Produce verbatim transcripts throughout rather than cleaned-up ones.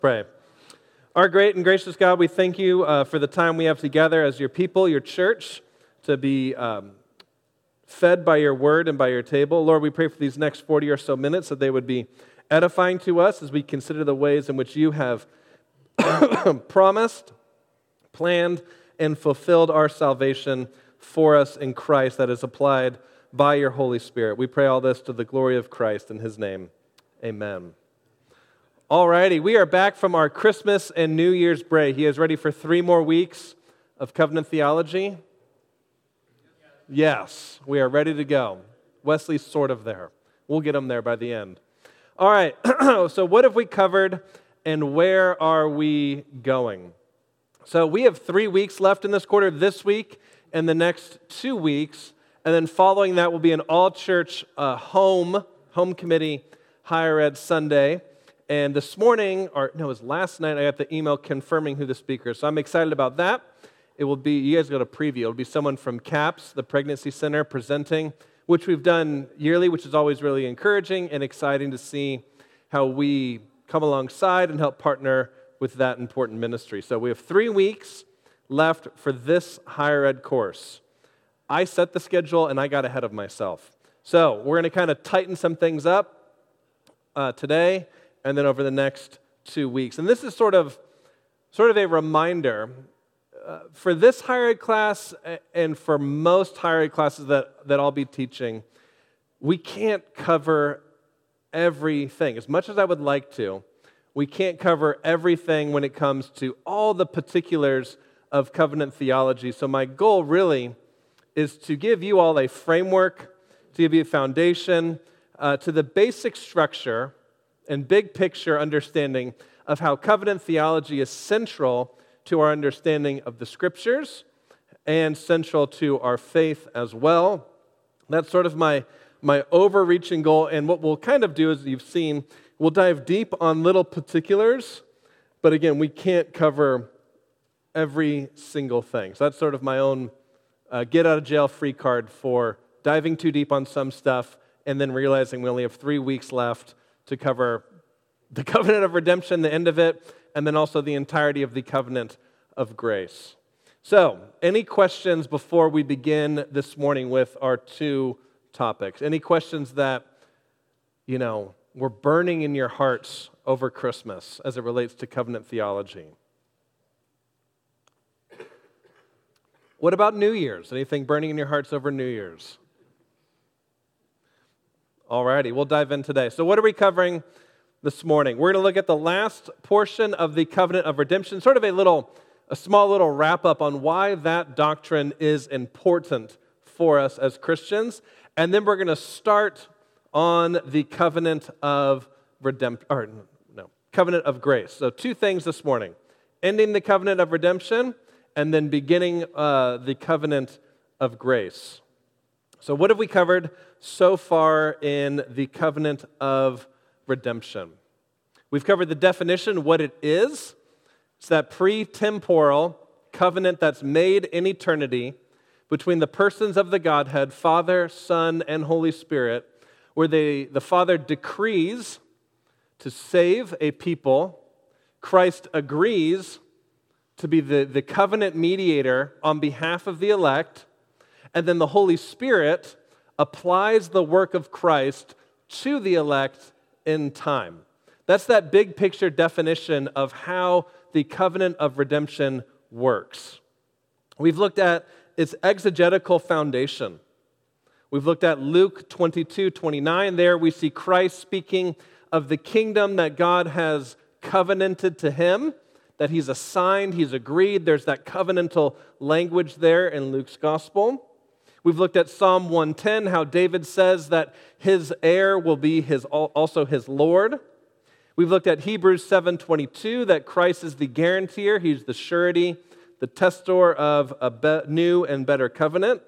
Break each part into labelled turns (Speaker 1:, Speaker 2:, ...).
Speaker 1: Pray. Our great and gracious God, we thank you uh, for the time we have together as your people, your church, to be um, fed by your word and by your table. Lord, we pray for these next forty or so minutes that they would be edifying to us as we consider the ways in which you have promised, planned, and fulfilled our salvation for us in Christ that is applied by your Holy Spirit. We pray all this to the glory of Christ in his name. Amen. Alrighty, we are back from our Christmas and New Year's break. He is ready for three more weeks of covenant theology. Yes, we are ready to go. Wesley's sort of there. We'll get him there by the end. All right, so what have we covered and where are we going? So we have three weeks left in this quarter, this week and the next two weeks. And then following that will be an all-church uh, home, home committee, higher ed Sunday. And this morning, or no, it was last night, I got the email confirming who the speaker is. So I'm excited about that. It will be, you guys got a preview. It'll be someone from CAPS, the Pregnancy Center, presenting, which we've done yearly, which is always really encouraging and exciting to see how we come alongside and help partner with that important ministry. So we have three weeks left for this higher ed course. I set the schedule and I got ahead of myself. So we're going to kind of tighten some things up uh, today and then over the next two weeks. And this is sort of, sort of a reminder uh, for this higher ed class and for most higher ed classes that, that I'll be teaching, we can't cover everything. As much as I would like to, we can't cover everything when it comes to all the particulars of covenant theology. So my goal really is to give you all a framework, to give you a foundation, uh, to the basic structure and big picture understanding of how covenant theology is central to our understanding of the Scriptures and central to our faith as well. That's sort of my, my overreaching goal, and what we'll kind of do, as you've seen, we'll dive deep on little particulars, but again, we can't cover every single thing. So that's sort of my own uh, get-out-of-jail-free card for diving too deep on some stuff and then realizing we only have three weeks left to cover the covenant of redemption, the end of it, and then also the entirety of the covenant of grace. So, any questions before we begin this morning with our two topics? Any questions that, you know, were burning in your hearts over Christmas as it relates to covenant theology? What about New Year's? Anything burning in your hearts over New Year's? Alrighty, we'll dive in today. So what are we covering this morning? We're going to look at the last portion of the covenant of redemption, sort of a little, a small little wrap-up on why that doctrine is important for us as Christians. And then we're going to start on the covenant of redemption, or no, covenant of grace. So two things this morning: ending the covenant of redemption, and then beginning uh, the covenant of grace. So what have we covered so far in the covenant of redemption? We've covered the definition, what it is. It's that pre-temporal covenant that's made in eternity between the persons of the Godhead, Father, Son, and Holy Spirit, where they, the Father decrees to save a people. Christ agrees to be the, the covenant mediator on behalf of the elect, and then the Holy Spirit applies the work of Christ to the elect in time. That's that big picture definition of how the covenant of redemption works. We've looked at its exegetical foundation. We've looked at Luke twenty-two twenty-nine. There we see Christ speaking of the kingdom that God has covenanted to him, that he's assigned, he's agreed. There's that covenantal language there in Luke's gospel. We've looked at Psalm one ten, how David says that his heir will be his also his Lord. We've looked at Hebrews seven twenty-two, that Christ is the guarantor, he's the surety, the testor of a be- new and better covenant.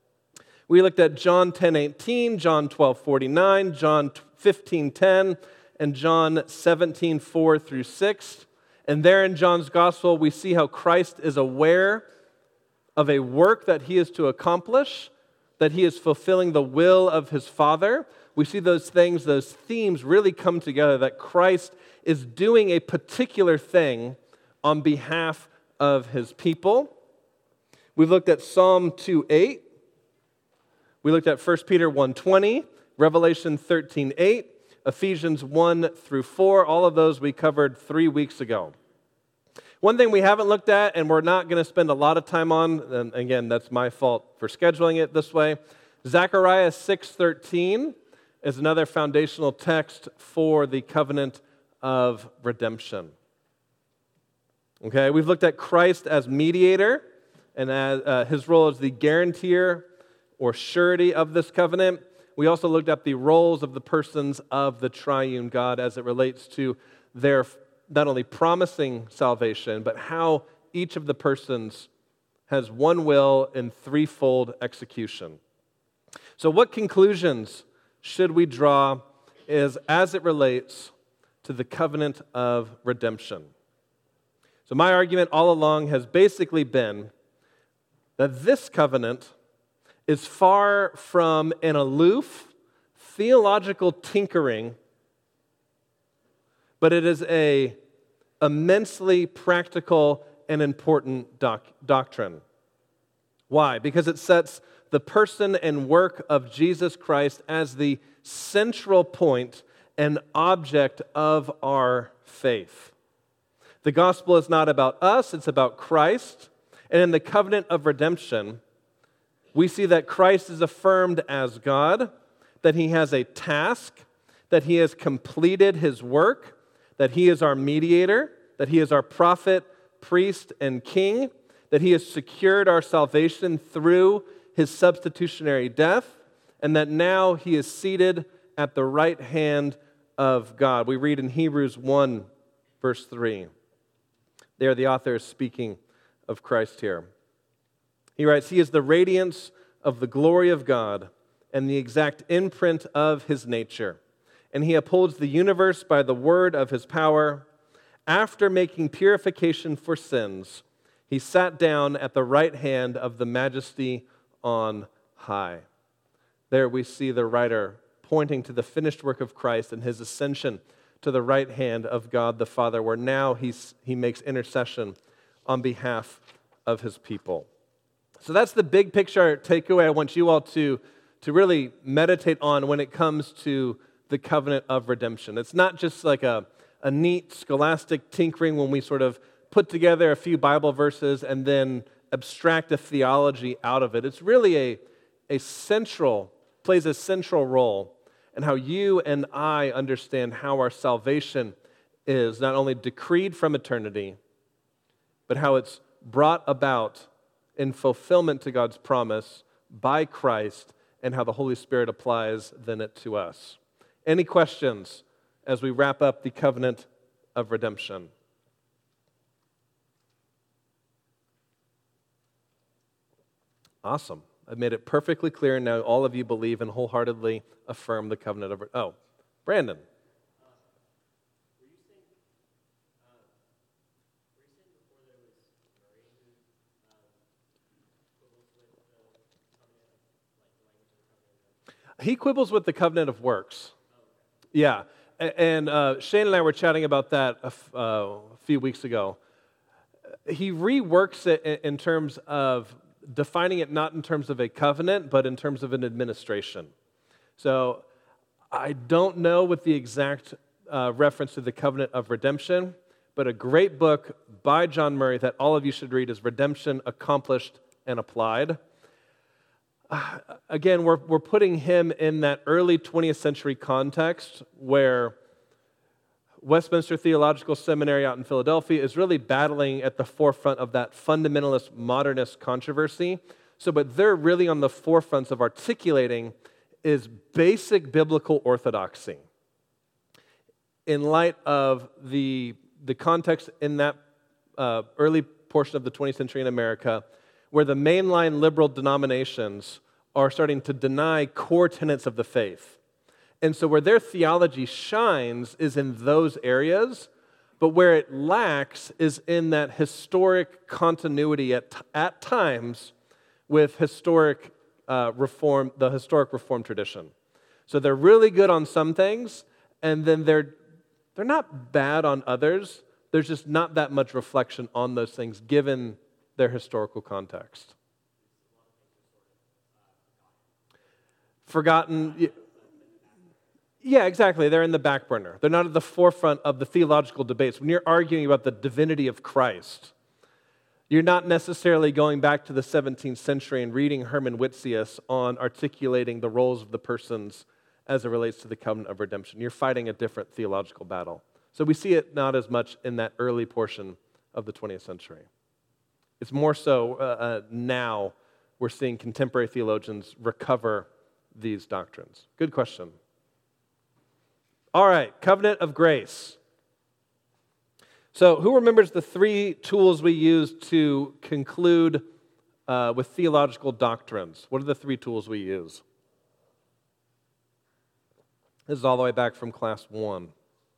Speaker 1: We looked at John ten eighteen, John twelve forty-nine, John fifteen ten, and John seventeen four through six. And there in John's gospel, we see how Christ is aware of a work that he is to accomplish, that he is fulfilling the will of his Father, we see those things, those themes really come together, that Christ is doing a particular thing on behalf of his people. We've looked at Psalm two eight. We looked at First Peter one twenty, Revelation thirteen eight, Ephesians one through four. All of those we covered three weeks ago. One thing we haven't looked at, and we're not going to spend a lot of time on, and again, that's my fault for scheduling it this way, Zechariah six thirteen is another foundational text for the covenant of redemption. Okay, we've looked at Christ as mediator, and as, uh, his role as the guarantor or surety of this covenant. We also looked at the roles of the persons of the triune God as it relates to their not only promising salvation, but how each of the persons has one will in threefold execution. So what conclusions should we draw is as it relates to the covenant of redemption? So my argument all along has basically been that this covenant is far from an aloof theological tinkering, but it is a immensely practical and important doc- doctrine. Why? Because it sets the person and work of Jesus Christ as the central point and object of our faith. The gospel is not about us, it's about Christ. And in the covenant of redemption, we see that Christ is affirmed as God, that he has a task, that he has completed his work, that he is our mediator, that he is our prophet, priest, and king, that he has secured our salvation through his substitutionary death, and that now he is seated at the right hand of God. We read in Hebrews one, verse three. There the author is speaking of Christ here. He writes, "He is the radiance of the glory of God and the exact imprint of his nature, and he upholds the universe by the word of his power. After making purification for sins, he sat down at the right hand of the majesty on high." There we see the writer pointing to the finished work of Christ and his ascension to the right hand of God the Father, where now he's, he makes intercession on behalf of his people. So that's the big picture takeaway I want you all to, to really meditate on when it comes to the covenant of redemption. It's not just like a, a neat scholastic tinkering when we sort of put together a few Bible verses and then abstract a theology out of it. It's really a, a central, plays a central role in how you and I understand how our salvation is not only decreed from eternity, but how it's brought about in fulfillment to God's promise by Christ, and how the Holy Spirit applies then it to us. Any questions as we wrap up the covenant of redemption? Awesome. I've made it perfectly clear. Now all of you believe and wholeheartedly affirm the covenant of... Oh, Brandon. He quibbles with the covenant of works. Yeah. And uh, Shane and I were chatting about that a, f- uh, a few weeks ago. He reworks it in, in terms of defining it not in terms of a covenant, but in terms of an administration. So I don't know with the exact uh, reference to the covenant of redemption, but a great book by John Murray that all of you should read is Redemption Accomplished and Applied. Uh, again, we're, we're putting him in that early twentieth century context where Westminster Theological Seminary out in Philadelphia is really battling at the forefront of that fundamentalist modernist controversy. So, but they're really on the forefronts of articulating is basic biblical orthodoxy in light of the, the context in that uh, early portion of the twentieth century in America, where the mainline liberal denominations are starting to deny core tenets of the faith. And so where their theology shines is in those areas, but where it lacks is in that historic continuity at, at times with historic uh, reform, the historic reform tradition. So they're really good on some things, and then they're they're not bad on others. There's just not that much reflection on those things given their historical context. Forgotten. Yeah, exactly. They're in the back burner. They're not at the forefront of the theological debates. When you're arguing about the divinity of Christ, you're not necessarily going back to the seventeenth century and reading Herman Whitsius on articulating the roles of the persons as it relates to the covenant of redemption. You're fighting a different theological battle. So we see it not as much in that early portion of the twentieth century. It's more so uh, uh, now we're seeing contemporary theologians recover these doctrines. Good question. All right, covenant of grace. So who remembers the three tools we use to conclude uh, with theological doctrines? What are the three tools we use? This is all the way back from class one.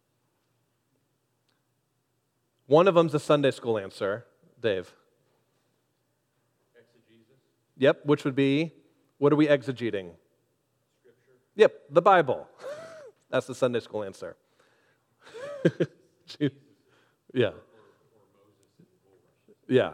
Speaker 1: One of them's a Sunday school answer. Dave.
Speaker 2: Exegesis.
Speaker 1: Yep, which would be, what are we exegeting?
Speaker 2: Scripture.
Speaker 1: Yep, the Bible. That's the Sunday school answer. Yeah. Yeah.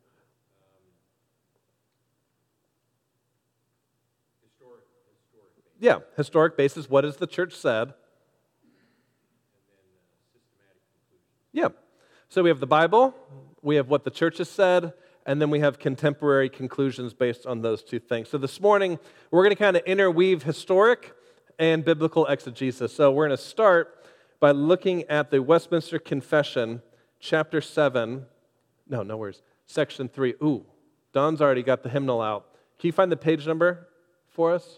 Speaker 2: Historic, historic basis.
Speaker 1: Yeah, historic basis. What has the church said?
Speaker 2: And then uh, systematic conclusions.
Speaker 1: Yeah. So we have the Bible, we have what the church has said, and then we have contemporary conclusions based on those two things. So this morning, we're going to kind of interweave historic and biblical exegesis. So we're going to start by looking at the Westminster Confession, chapter seven. No, no worries. Section three. Ooh, Don's already got the hymnal out. Can you find the page number for us?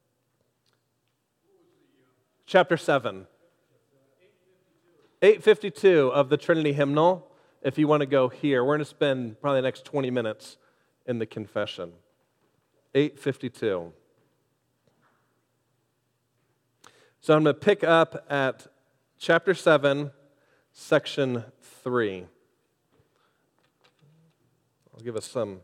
Speaker 1: Chapter seven. eight fifty-two of the Trinity hymnal. If you want to go here, we're going to spend probably the next twenty minutes in the confession. eight fifty-two. So I'm going to pick up at chapter seven, section three. I'll give us some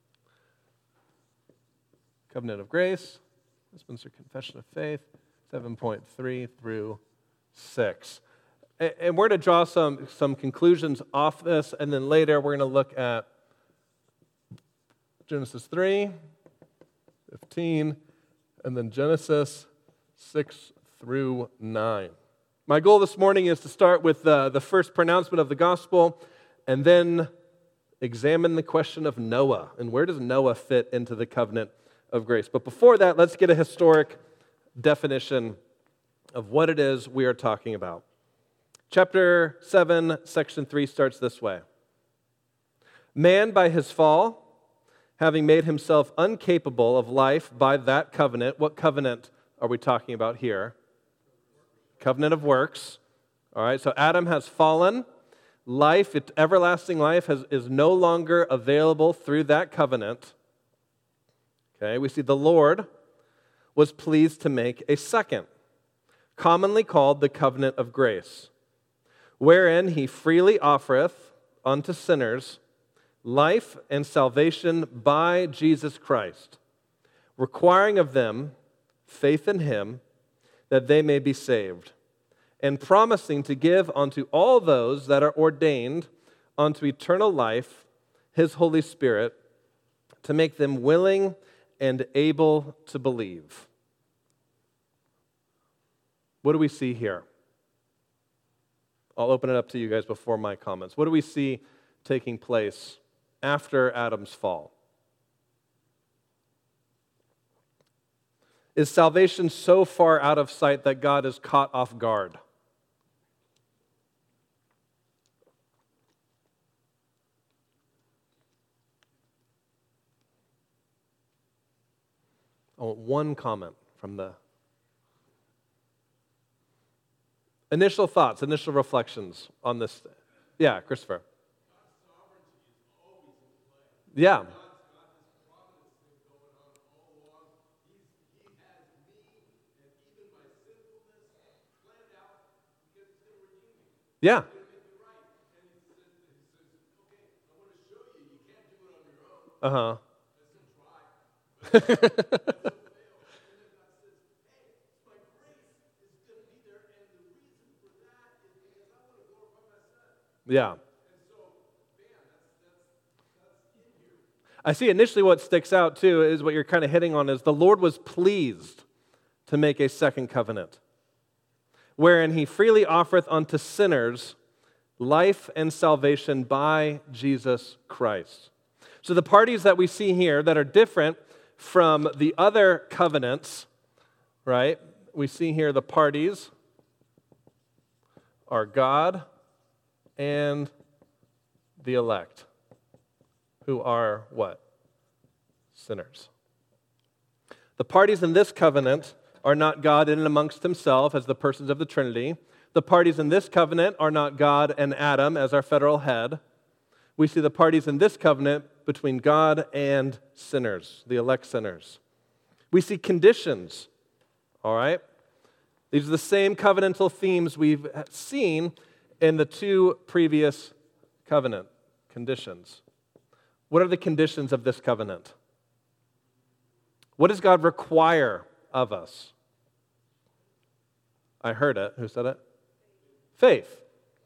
Speaker 1: covenant of grace, Westminster Confession of Faith, seven point three through six. And we're going to draw some, some conclusions off this, and then later we're going to look at Genesis three, fifteen, and then Genesis six through nine. My goal this morning is to start with uh, the first pronouncement of the gospel, and then examine the question of Noah, and where does Noah fit into the covenant of grace. But before that, let's get a historic definition of what it is we are talking about. Chapter seven, section three starts this way. Man, by his fall, having made himself incapable of life by that covenant. What covenant are we talking about here? Covenant of works. All right, so Adam has fallen. Life, it, everlasting life, has, is no longer available through that covenant. Okay, we see the Lord was pleased to make a second, commonly called the covenant of grace, wherein he freely offereth unto sinners life and salvation by Jesus Christ, requiring of them faith in him that they may be saved, and promising to give unto all those that are ordained unto eternal life his Holy Spirit, to make them willing and able to believe. What do we see here? I'll open it up to you guys before my comments. What do we see taking place after Adam's fall? Is salvation so far out of sight that God is caught off guard? I want one comment from the initial thoughts, initial reflections on this. Yeah, Christopher. Yeah. Yeah. Uh huh. Yeah. I see initially what sticks out too is what you're kind of hitting on is the Lord was pleased to make a second covenant, wherein he freely offereth unto sinners life and salvation by Jesus Christ. So the parties that we see here that are different from the other covenants, right? We see here the parties are God and the elect, who are what? Sinners. The parties in this covenant are not God in and amongst himself as the persons of the Trinity. The parties in this covenant are not God and Adam as our federal head. We see the parties in this covenant between God and sinners, the elect sinners. We see conditions, all right? These are the same covenantal themes we've seen in the two previous covenant conditions. What are the conditions of this covenant? What does God require of us? I heard it. Who said it? Faith.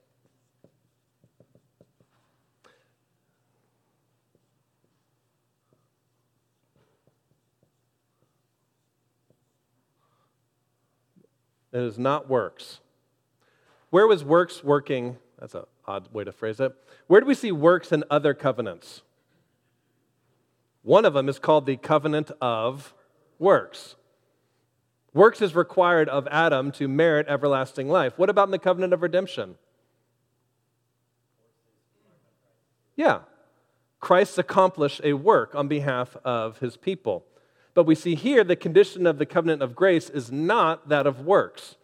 Speaker 1: It is not works. Where was works working? That's an odd way to phrase it. Where do we see works in other covenants? One of them is called the covenant of works. Works is required of Adam to merit everlasting life. What about in the covenant of redemption? Yeah. Christ accomplished a work on behalf of his people. But we see here the condition of the covenant of grace is not that of works.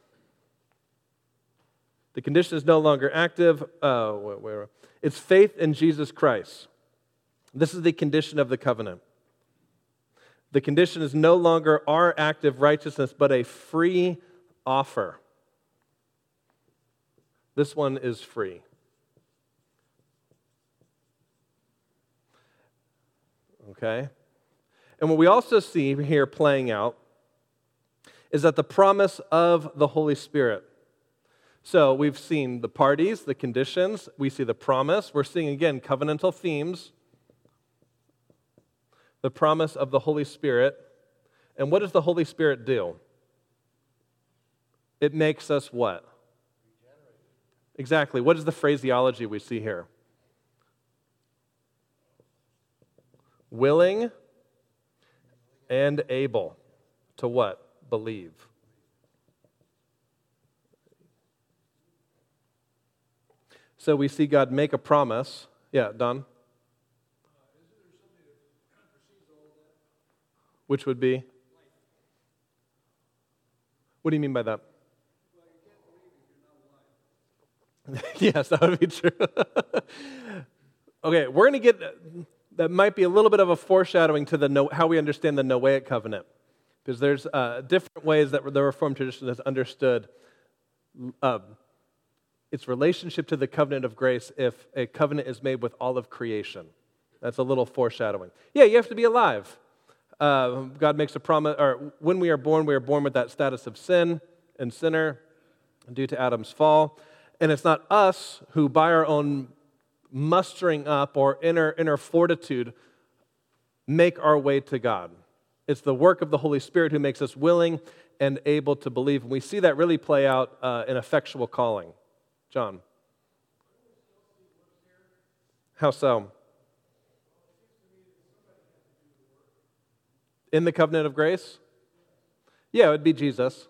Speaker 1: The condition is no longer active. Uh, where, where, it's faith in Jesus Christ. This is the condition of the covenant. The condition is no longer our active righteousness, but a free offer. This one is free. Okay? And what we also see here playing out is that the promise of the Holy Spirit. So we've seen the parties, the conditions, we see the promise. We're seeing, again, covenantal themes. The promise of the Holy Spirit. And what does the Holy Spirit do? It makes us what? Exactly. What is the phraseology we see here? Willing and able to what? Believe. So we see God make a promise. Yeah, Don? Which would be? What do you mean by that? Yes, that would be true. Okay, we're going to get, that might be a little bit of a foreshadowing to the how we understand the Noahic covenant. Because there's uh, different ways that the Reformed tradition has understood uh, its relationship to the covenant of grace if a covenant is made with all of creation. That's a little foreshadowing. Yeah, you have to be alive. Uh, God makes a promise, or when we are born, we are born with that status of sin and sinner due to Adam's fall. And it's not us who, by our own mustering up or inner, inner fortitude, make our way to God. It's the work of the Holy Spirit who makes us willing and able to believe. And we see that really play out uh, in effectual calling. John? How so? In the covenant of grace? Yeah, it would be Jesus.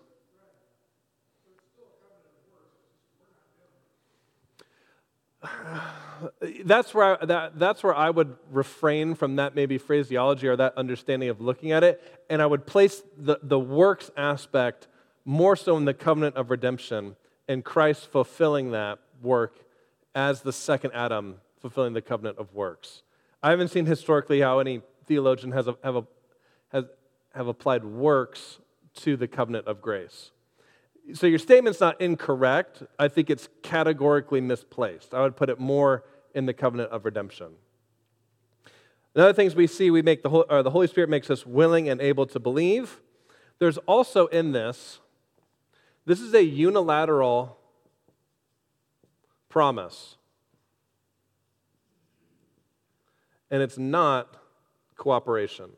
Speaker 1: That's where I, that, that's where I would refrain from that maybe phraseology or that understanding of looking at it, and I would place the, the works aspect more so in the covenant of redemption and Christ fulfilling that work as the second Adam fulfilling the covenant of works. I haven't seen historically how any theologian has a, have a Has, have applied works to the covenant of grace. So your statement's not incorrect. I think it's categorically misplaced. I would put it more in the covenant of redemption. Another things we see, we make the, or the Holy Spirit makes us willing and able to believe. There's also in this, this is a unilateral promise. and it's not cooperation.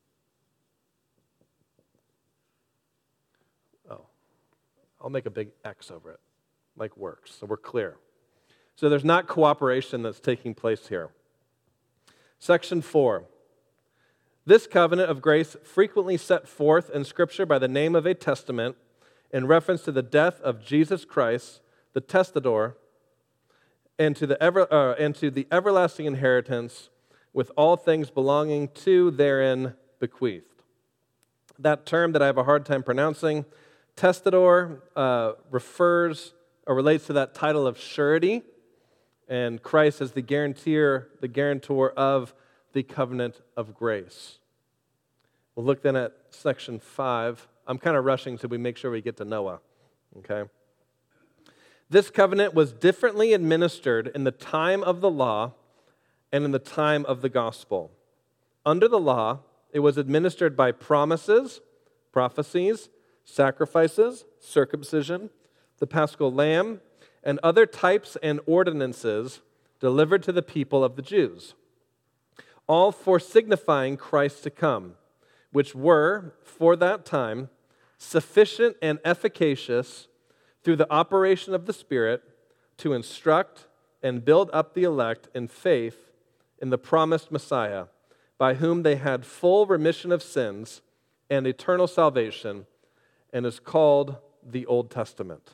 Speaker 1: Oh, I'll make a big X over it, like works, so we're clear. So there's not cooperation that's taking place here. Section four. This covenant of grace frequently set forth in Scripture by the name of a testament in reference to the death of Jesus Christ, the testator, and to the ever uh, and to the everlasting inheritance with all things belonging to therein bequeathed. That term that I have a hard time pronouncing, testator, uh, refers or relates to that title of surety, and Christ as the guarantor, the guarantor of the covenant of grace. We'll look then at section five. I'm kind of rushing so we make sure we get to Noah, okay? This covenant was differently administered in the time of the law and in the time of the gospel. Under the law, it was administered by promises, prophecies, sacrifices, circumcision, the paschal lamb, and other types and ordinances delivered to the people of the Jews, all for signifying Christ to come, which were, for that time, sufficient and efficacious through the operation of the Spirit to instruct and build up the elect in faith in the promised Messiah, by whom they had full remission of sins and eternal salvation, and is called the Old Testament.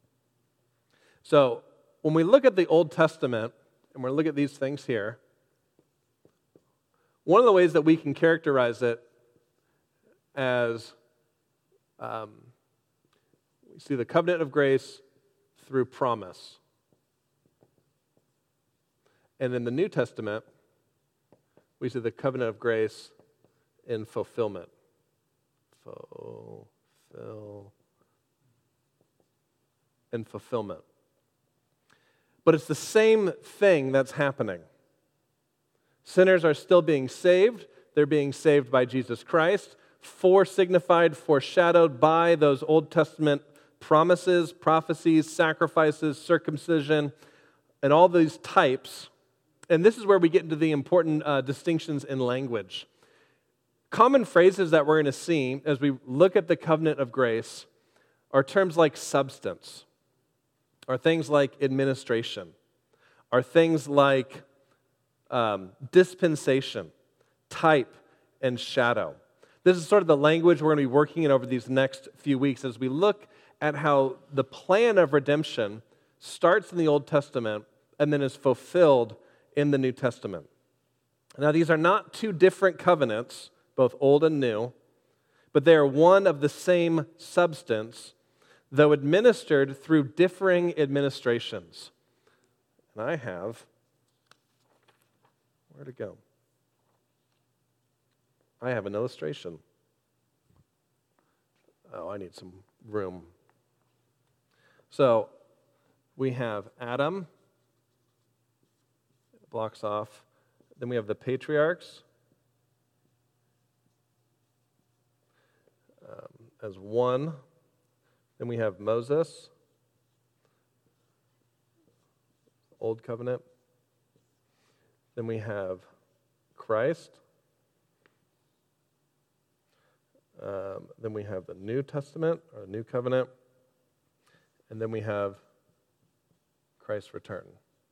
Speaker 1: So, when we look at the Old Testament, and we look at these things here, one of the ways that we can characterize it as um, we see the covenant of grace through promise. And in the New Testament, we see the covenant of grace in fulfillment. Fulfill. In fulfillment. But it's the same thing that's happening. Sinners are still being saved. They're being saved by Jesus Christ, foresignified, foreshadowed by those Old Testament promises, prophecies, sacrifices, circumcision, and all these types. And this is where we get into the important uh, distinctions in language. Common phrases that we're going to see as we look at the covenant of grace are terms like substance, are things like administration, are things like um, dispensation, type, and shadow. This is sort of the language we're going to be working in over these next few weeks as we look at how the plan of redemption starts in the Old Testament and then is fulfilled in the New Testament. Now, these are not two different covenants, both old and new, but they are one of the same substance, though administered through differing administrations. And I have, where to go? I have an illustration. Oh, I need some room. So, we have Adam, blocks off. Then we have the patriarchs um, as one. Then we have Moses, Old Covenant. Then we have Christ. Um, then we have the New Testament, or New Covenant. And then we have Christ's return.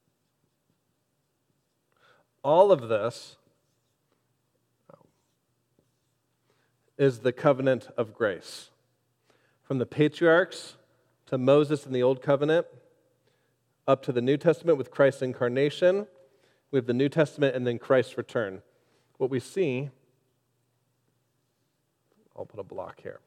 Speaker 1: All of this is the covenant of grace. From the patriarchs to Moses in the Old Covenant, up to the New Testament with Christ's incarnation, we have the New Testament and then Christ's return. What we see, I'll put a block here.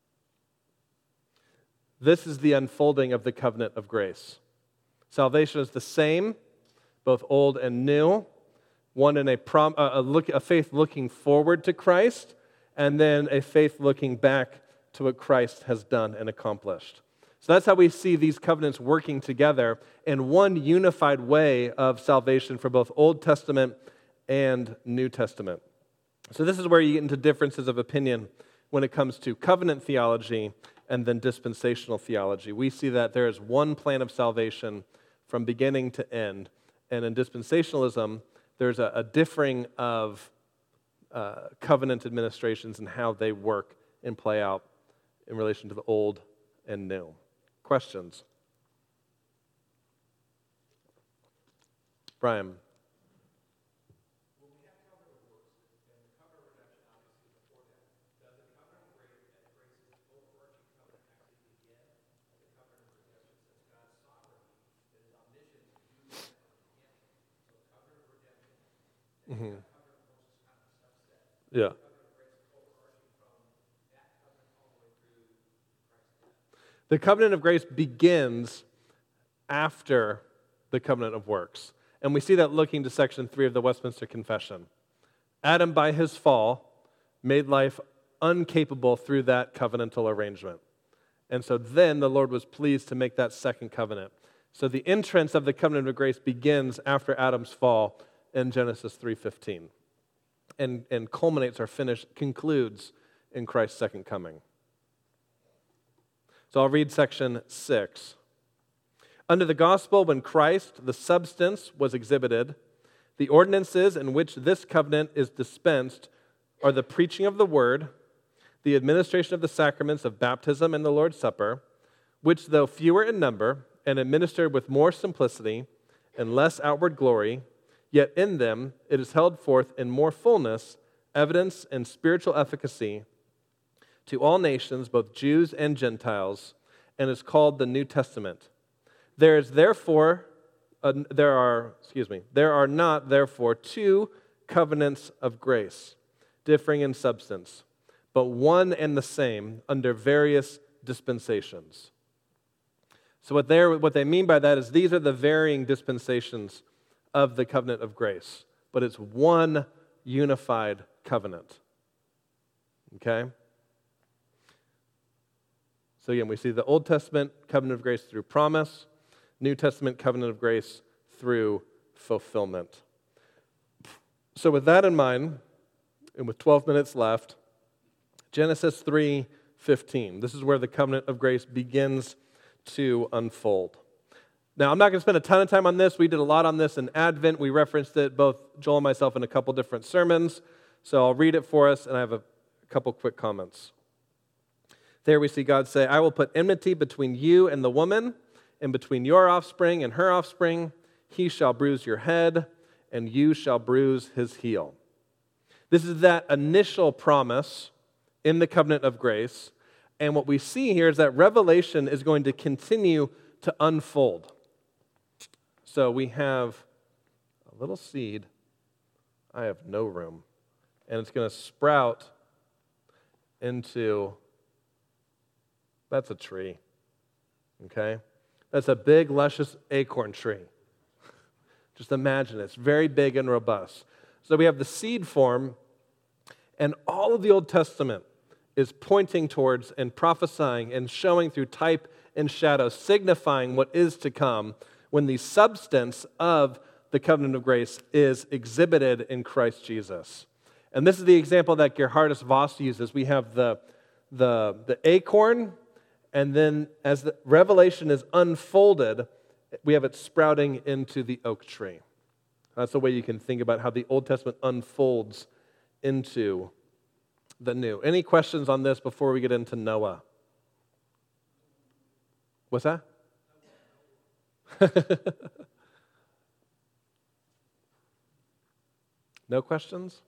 Speaker 1: This is the unfolding of the covenant of grace. Salvation is the same, both old and new. One in a, prom, a, look, a faith looking forward to Christ, and then a faith looking back to what Christ has done and accomplished. So that's how we see these covenants working together in one unified way of salvation for both Old Testament and New Testament. So this is where you get into differences of opinion when it comes to covenant theology and then dispensational theology. We see that there is one plan of salvation from beginning to end, and in dispensationalism, there's a, a differing of uh, covenant administrations and how they work and play out in relation to the old and new. Questions? Brian. Mm-hmm. Yeah. The covenant of grace begins after the covenant of works. And we see that looking to section three of the Westminster Confession. Adam, by his fall, made life uncapable through that covenantal arrangement. And so then the Lord was pleased to make that second covenant. So the entrance of the covenant of grace begins after Adam's fall in Genesis three fifteen. And, and culminates or finish, concludes in Christ's second coming. So I'll read section six. Under the gospel, when Christ, the substance, was exhibited, the ordinances in which this covenant is dispensed are the preaching of the word, the administration of the sacraments of baptism and the Lord's Supper, which, though fewer in number and administered with more simplicity and less outward glory, yet in them it is held forth in more fullness, evidence and spiritual efficacy to all nations, both Jews and Gentiles, and is called the New Testament. There is therefore, uh, there are, excuse me, there are not therefore two covenants of grace, differing in substance, but one and the same under various dispensations. So what they what they mean by that is these are the varying dispensations of the covenant of grace, but it's one unified covenant. Okay? So again, we see the Old Testament covenant of grace through promise, New Testament covenant of grace through fulfillment. So with that in mind, and with twelve minutes left, Genesis three fifteen. This is where the covenant of grace begins to unfold. Now, I'm not going to spend a ton of time on this. We did a lot on this in Advent. We referenced it, both Joel and myself, in a couple different sermons. So I'll read it for us, and I have a couple quick comments. There we see God say, I will put enmity between you and the woman, and between your offspring and her offspring. He shall bruise your head, and you shall bruise his heel. This is that initial promise in the covenant of grace. And what we see here is that revelation is going to continue to unfold. So we have a little seed. I have no room. And it's going to sprout into, that's a tree. Okay? That's a big, luscious acorn tree. Just imagine it. It's very big and robust. So we have the seed form, and all of the Old Testament is pointing towards and prophesying and showing through type and shadow, signifying what is to come when the substance of the covenant of grace is exhibited in Christ Jesus. And this is the example that Gerhardus Voss uses. We have the, the, the acorn, and then as the revelation is unfolded, we have it sprouting into the oak tree. That's the way you can think about how the Old Testament unfolds into the new. Any questions on this before we get into Noah? What's that? No questions?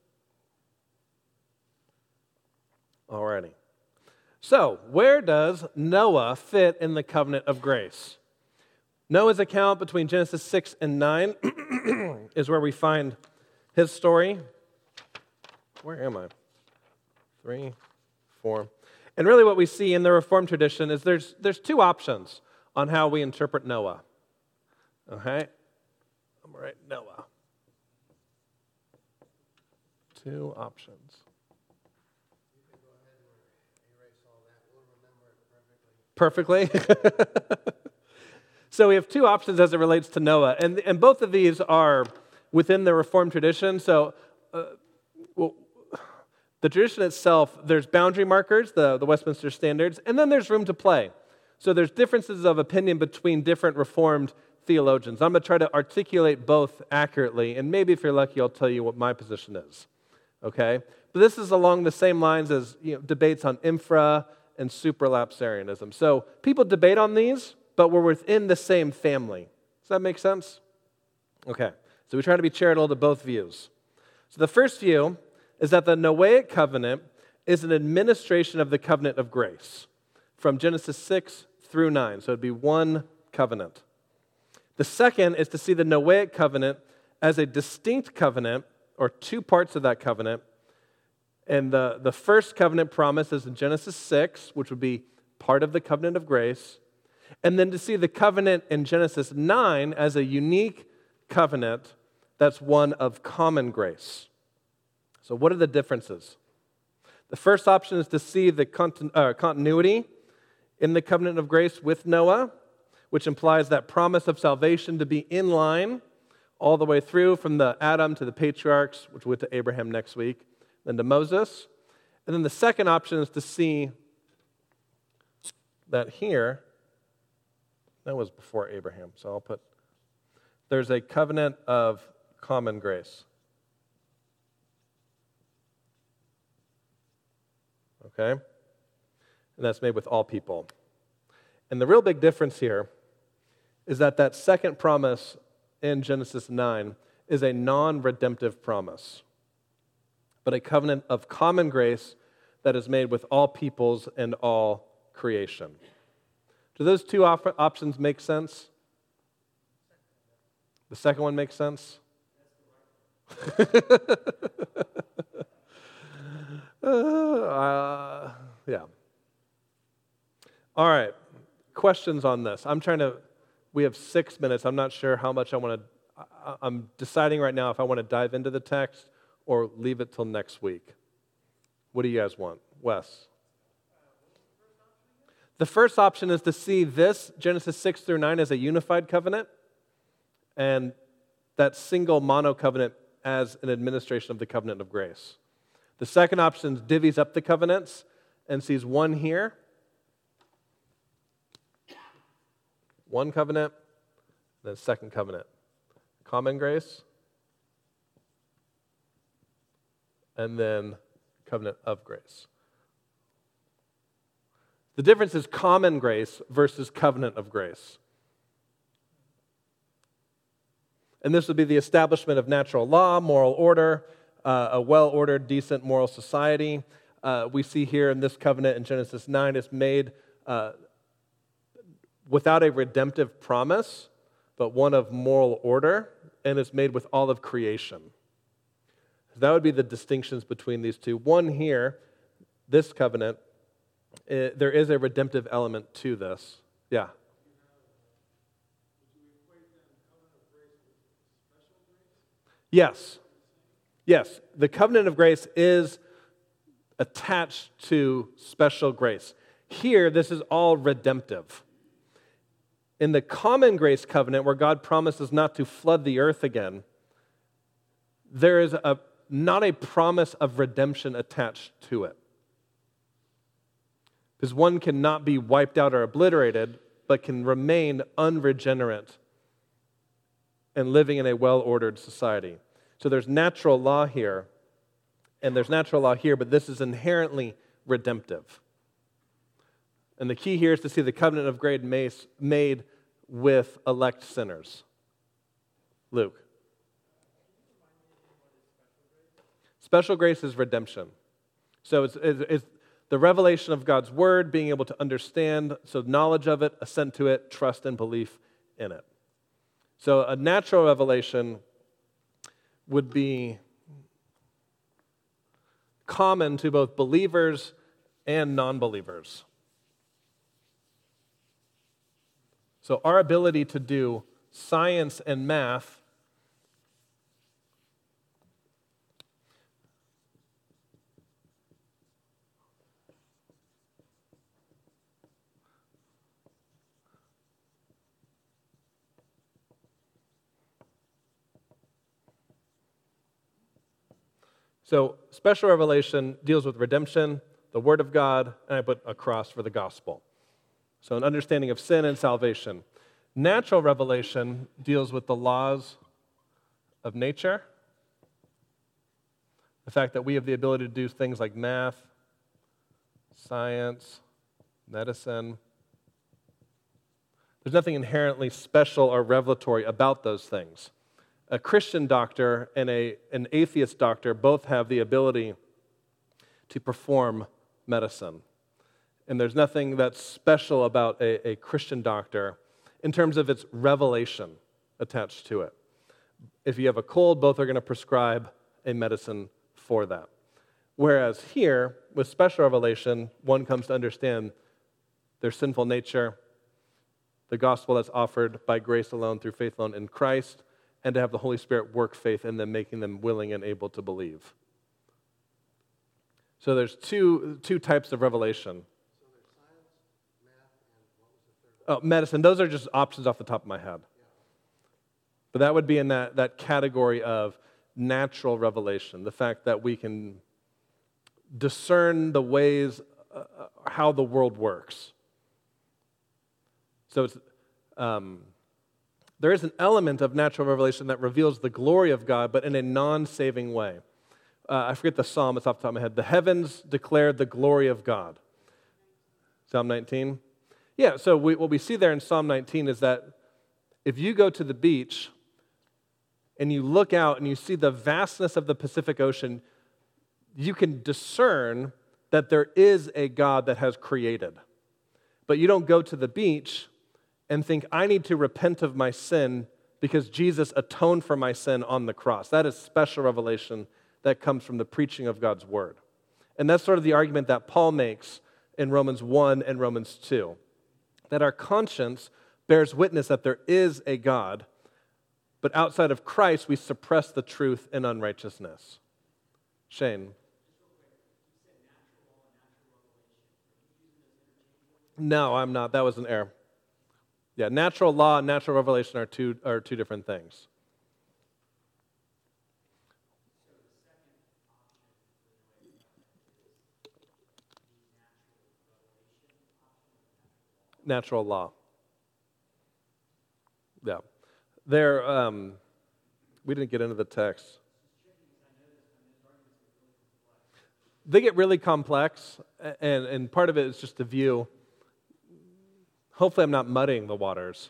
Speaker 1: Alrighty. So, where does Noah fit in the covenant of grace? Noah's account between Genesis six and nine is where we find his story. Where am I? Three, four. And really what we see in the Reformed tradition is there's, there's two options on how we interpret Noah. Okay? I'm going to write Noah. Two options.
Speaker 3: You can go ahead and erase all that. We'll remember it perfectly.
Speaker 1: Perfectly? So we have two options as it relates to Noah. And, and both of these are within the Reformed tradition. So uh, well, the tradition itself, there's boundary markers, the, the Westminster Standards, and then there's room to play. So there's differences of opinion between different Reformed theologians. I'm going to try to articulate both accurately, and maybe if you're lucky, I'll tell you what my position is. Okay? But this is along the same lines as you know, debates on infra and supralapsarianism. So people debate on these, but we're within the same family. Does that make sense? Okay. So we try to be charitable to both views. So the first view is that the Noahic covenant is an administration of the covenant of grace from Genesis six through nine. So it'd be one covenant. The second is to see the Noahic covenant as a distinct covenant, or two parts of that covenant. And the, the first covenant promise is in Genesis six, which would be part of the covenant of grace. And then to see the covenant in Genesis nine as a unique covenant that's one of common grace. So what are the differences? The first option is to see the continu- uh, continuity in the covenant of grace with Noah, which implies that promise of salvation to be in line all the way through from the Adam to the patriarchs, which we'll get to Abraham next week, then to Moses. And then the second option is to see that here, that was before Abraham, so I'll put, there's a covenant of common grace. Okay? And that's made with all people. And the real big difference here is that that second promise in Genesis nine is a non-redemptive promise, but a covenant of common grace that is made with all peoples and all creation. Do those two op- options make sense? The second one makes sense? uh, yeah. All right. Questions on this? I'm trying to, we have six minutes. I'm not sure how much I want to, I'm deciding right now if I want to dive into the text or leave it till next week. What do you guys want? Wes? The first option is to see this, Genesis six through nine, as a unified covenant, and that single mono covenant as an administration of the covenant of grace. The second option divvies up the covenants and sees one here, one covenant, then second covenant. Common grace, and then covenant of grace. The difference is common grace versus covenant of grace. And this would be the establishment of natural law, moral order, uh, a well-ordered, decent moral society. Uh, we see here in this covenant in Genesis nine, it's made uh, without a redemptive promise, but one of moral order, and it's made with all of creation. That would be the distinctions between these two. One here, this covenant, it, there is a redemptive element to this. Yeah. Yes. Yes. The covenant of grace is attached to special grace. Here, this is all redemptive. In the common grace covenant, where God promises not to flood the earth again, there is a, not a promise of redemption attached to it. Because one cannot be wiped out or obliterated, but can remain unregenerate and living in a well-ordered society. So there's natural law here, and there's natural law here, but this is inherently redemptive. And the key here is to see the covenant of grace made with elect sinners. Luke. Special grace is redemption. So it's, it's, it's the revelation of God's word, being able to understand, so knowledge of it, assent to it, trust and belief in it. So a natural revelation would be common to both believers and non-believers. So our ability to do science and math So special revelation deals with redemption, the Word of God, and I put a cross for the gospel. So an understanding of sin and salvation. Natural revelation deals with the laws of nature, the fact that we have the ability to do things like math, science, medicine. There's nothing inherently special or revelatory about those things. A Christian doctor and a, an atheist doctor both have the ability to perform medicine. And there's nothing that's special about a, a Christian doctor in terms of its revelation attached to it. If you have a cold, both are going to prescribe a medicine for that. Whereas here, with special revelation, one comes to understand their sinful nature, the gospel that's offered by grace alone, through faith alone in Christ, and to have the Holy Spirit work faith in them, making them willing and able to believe. So there's two, two types of revelation.
Speaker 3: So there's science, math, and what was the third one?
Speaker 1: Oh, medicine, those are just options off the top of my head. But that would be in that, that category of natural revelation, the fact that we can discern the ways, uh, how the world works. So it's, um, there is an element of natural revelation that reveals the glory of God, but in a non-saving way. Uh, I forget the psalm, it's off the top of my head. The heavens declared the glory of God. Psalm nineteen? Yeah, so we, what we see there in Psalm nineteen is that if you go to the beach and you look out and you see the vastness of the Pacific Ocean, you can discern that there is a God that has created. But you don't go to the beach and think, I need to repent of my sin because Jesus atoned for my sin on the cross. That is special revelation that comes from the preaching of God's word. And that's sort of the argument that Paul makes in Romans one and Romans two, that our conscience bears witness that there is a God, but outside of Christ, we suppress the truth in unrighteousness. Shane. No, I'm not. That was an error. Yeah, natural law and natural revelation are two, are two different things. Natural law. Yeah. There, um, we didn't get into the text. They get really complex, and, and part of it is just the view. Hopefully I'm not muddying the waters.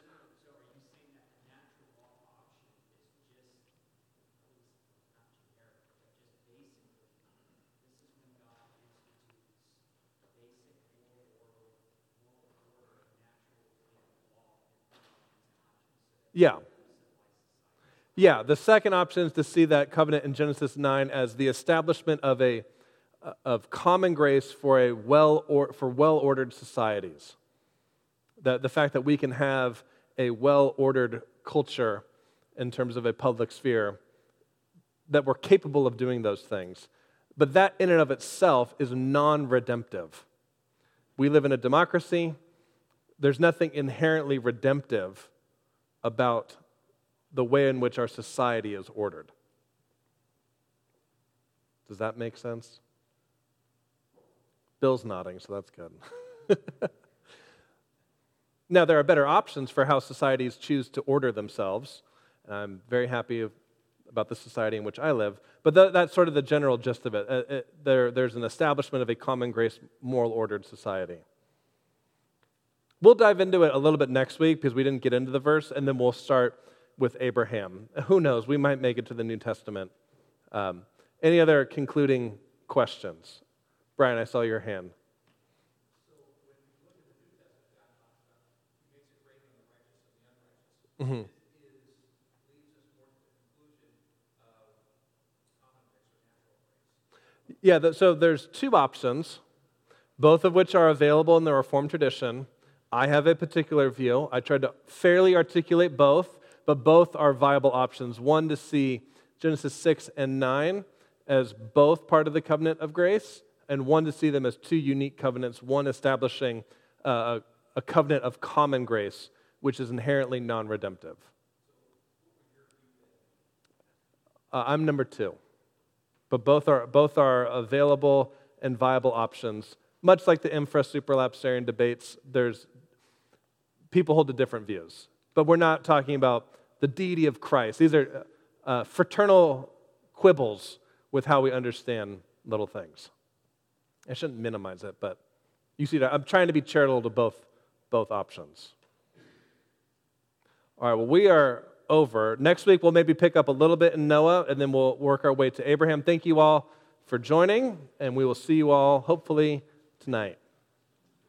Speaker 1: Yeah. Yeah, the second option is to see that covenant in Genesis nine as the establishment of a of common grace for a well or for well-ordered societies. The, the fact that we can have a well-ordered culture in terms of a public sphere, that we're capable of doing those things. But that in and of itself is non-redemptive. We live in a democracy. There's nothing inherently redemptive about the way in which our society is ordered. Does that make sense? Bill's nodding, so that's good. Now, there are better options for how societies choose to order themselves. I'm very happy about the society in which I live, but th- that's sort of the general gist of it. Uh, it there, there's an establishment of a common grace, moral-ordered society. We'll dive into it a little bit next week because we didn't get into the verse, and then we'll start with Abraham. Who knows? We might make it to the New Testament. Um, any other concluding questions? Brian, I saw your hand. Mm-hmm. Yeah, th- so there's two options, both of which are available in the Reformed tradition. I have a particular view. I tried to fairly articulate both, but both are viable options. One, to see Genesis six and nine as both part of the covenant of grace, and one to see them as two unique covenants, one establishing uh, a covenant of common grace, which is inherently non-redemptive. Uh, I'm number two. But both are both are available and viable options. Much like the infra-supralapsarian debates, there's people hold to different views. but we're not talking about the deity of Christ. These are uh, fraternal quibbles with how we understand little things. I shouldn't minimize it, but you see that I'm trying to be charitable to both, both options. All right, well, we are over. Next week, we'll maybe pick up a little bit in Noah, and then we'll work our way to Abraham. Thank you all for joining, and we will see you all hopefully tonight.